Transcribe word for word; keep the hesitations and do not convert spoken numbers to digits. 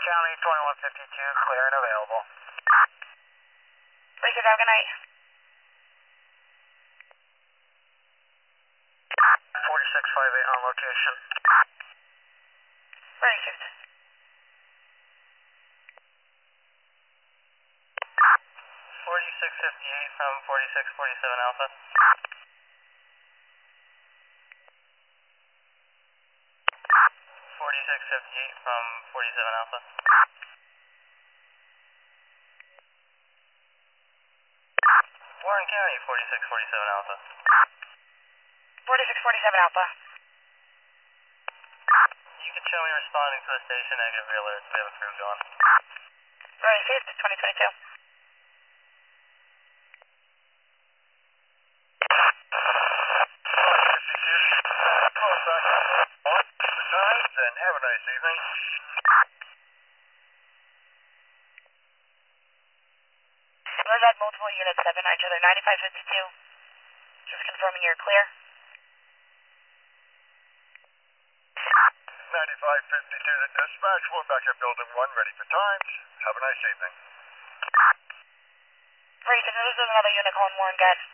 County twenty-one fifty-two, clear and available. Racer, have a good night. forty-six fifty-eight on location. Ready, shift. forty-six fifty-eight from forty-six forty-seven Alpha. forty-six fifty-eight from forty-seven Alpha. Warren County, forty-six forty-seven Alpha. forty-six forty-seven Alpha. You can show me responding to the station, negative alert. We have a crew going. Ready, shift, twenty twenty-two. And have a nice evening. Roger, multiple units, seven nine each other, ninety-five fifty-two. Just confirming you're clear. ninety-five fifty-two to dispatch. We're back at building one, ready for times. Have a nice evening. Racer, this is another unit calling Warren, guys.